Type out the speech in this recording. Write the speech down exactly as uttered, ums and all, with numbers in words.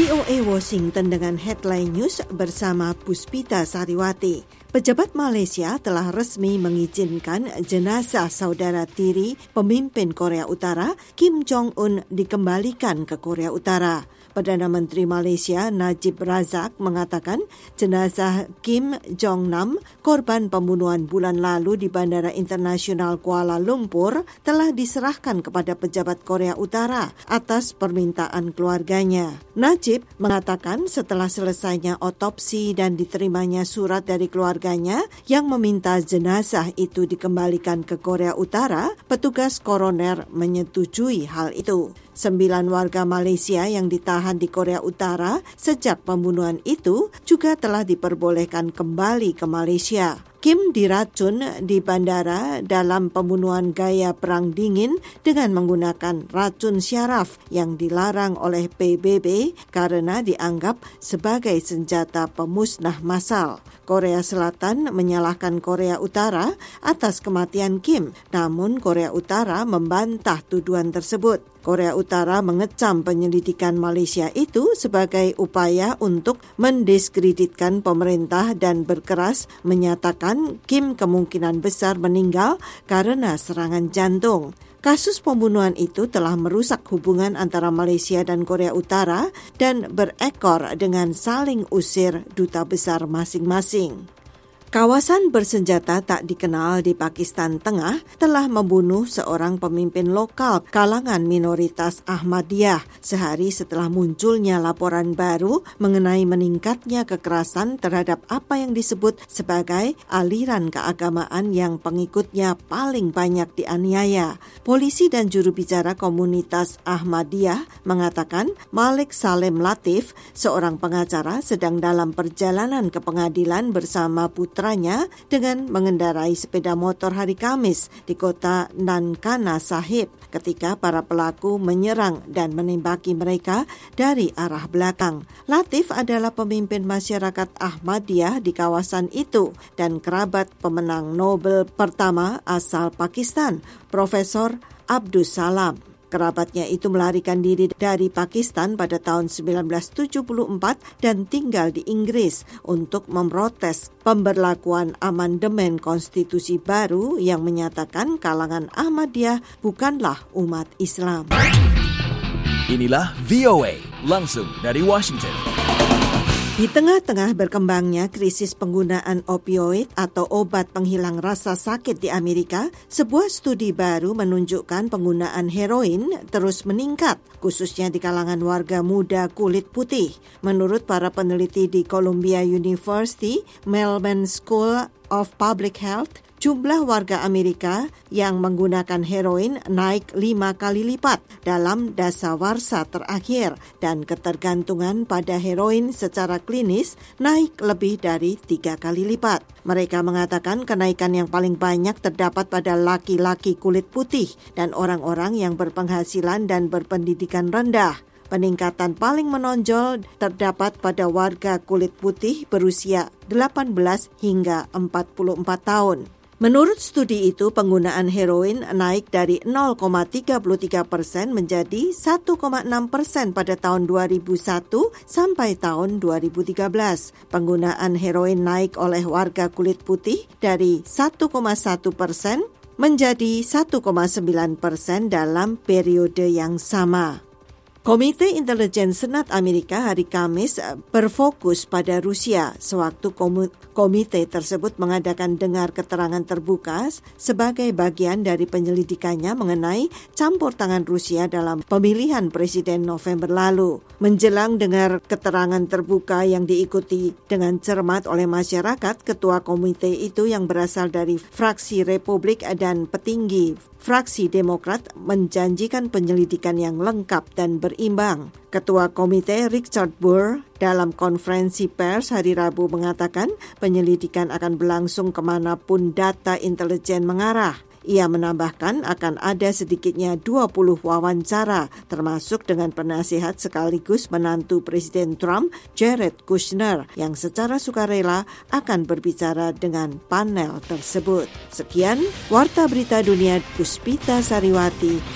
V O A Washington dengan headline news bersama Puspita Sariwati. Pejabat Malaysia telah resmi mengizinkan jenazah saudara tiri pemimpin Korea Utara, Kim Jong-un, dikembalikan ke Korea Utara. Perdana Menteri Malaysia Najib Razak mengatakan jenazah Kim Jong-nam, korban pembunuhan bulan lalu di Bandara Internasional Kuala Lumpur, telah diserahkan kepada pejabat Korea Utara atas permintaan keluarganya. Najib mengatakan setelah selesainya otopsi dan diterimanya surat dari keluarganya yang meminta jenazah itu dikembalikan ke Korea Utara, petugas koroner menyetujui hal itu. Sembilan warga Malaysia yang ditahan di Korea Utara sejak pembunuhan itu juga telah diperbolehkan kembali ke Malaysia. Kim diracun di bandara dalam pembunuhan gaya perang dingin dengan menggunakan racun syaraf yang dilarang oleh P B B karena dianggap sebagai senjata pemusnah massal. Korea Selatan menyalahkan Korea Utara atas kematian Kim, namun Korea Utara membantah tuduhan tersebut. Korea Utara mengecam penyelidikan Malaysia itu sebagai upaya untuk mendiskreditkan pemerintah dan berkeras menyatakan Kim kemungkinan besar meninggal karena serangan jantung. Kasus pembunuhan itu telah merusak hubungan antara Malaysia dan Korea Utara dan berekor dengan saling usir duta besar masing-masing. Kawasan bersenjata tak dikenal di Pakistan Tengah telah membunuh seorang pemimpin lokal kalangan minoritas Ahmadiyah sehari setelah munculnya laporan baru mengenai meningkatnya kekerasan terhadap apa yang disebut sebagai aliran keagamaan yang pengikutnya paling banyak dianiaya. Polisi dan juru bicara komunitas Ahmadiyah mengatakan Malik Salim Latif, seorang pengacara, sedang dalam perjalanan ke pengadilan bersama putra dengan mengendarai sepeda motor hari Kamis di kota Nankana Sahib ketika para pelaku menyerang dan menembaki mereka dari arah belakang. Latif adalah pemimpin masyarakat Ahmadiyah di kawasan itu dan kerabat pemenang Nobel pertama asal Pakistan, Profesor Abdus Salam. Kerabatnya itu melarikan diri dari Pakistan pada tahun sembilan belas tujuh puluh empat dan tinggal di Inggris untuk memprotes pemberlakuan amandemen konstitusi baru yang menyatakan kalangan Ahmadiyah bukanlah umat Islam. Inilah V O A langsung dari Washington. Di tengah-tengah berkembangnya krisis penggunaan opioid atau obat penghilang rasa sakit di Amerika, sebuah studi baru menunjukkan penggunaan heroin terus meningkat, khususnya di kalangan warga muda kulit putih. Menurut para peneliti di Columbia University, Melbourne School of Public Health, jumlah warga Amerika yang menggunakan heroin naik lima kali lipat dalam dasawarsa terakhir dan ketergantungan pada heroin secara klinis naik lebih dari tiga kali lipat. Mereka mengatakan kenaikan yang paling banyak terdapat pada laki-laki kulit putih dan orang-orang yang berpenghasilan dan berpendidikan rendah. Peningkatan paling menonjol terdapat pada warga kulit putih berusia delapan belas hingga empat puluh empat tahun. Menurut studi itu, penggunaan heroin naik dari nol koma tiga tiga persen menjadi satu koma enam persen pada tahun dua ribu satu sampai tahun dua ribu tiga belas. Penggunaan heroin naik oleh warga kulit putih dari satu koma satu persen menjadi satu koma sembilan persen dalam periode yang sama. Komite Intelijen Senat Amerika hari Kamis berfokus pada Rusia sewaktu komite tersebut mengadakan dengar keterangan terbuka sebagai bagian dari penyelidikannya mengenai campur tangan Rusia dalam pemilihan presiden November lalu. Menjelang dengar keterangan terbuka yang diikuti dengan cermat oleh masyarakat, ketua komite itu yang berasal dari fraksi Republik dan petinggi fraksi Demokrat menjanjikan penyelidikan yang lengkap dan berimbang. Ketua komite Richard Burr dalam konferensi pers hari Rabu mengatakan penyelidikan akan berlangsung kemanapun data intelijen mengarah. Ia menambahkan akan ada sedikitnya dua puluh wawancara, termasuk dengan penasihat sekaligus menantu Presiden Trump, Jared Kushner, yang secara sukarela akan berbicara dengan panel tersebut. Sekian, Warta Berita Dunia Puspita Sariwati.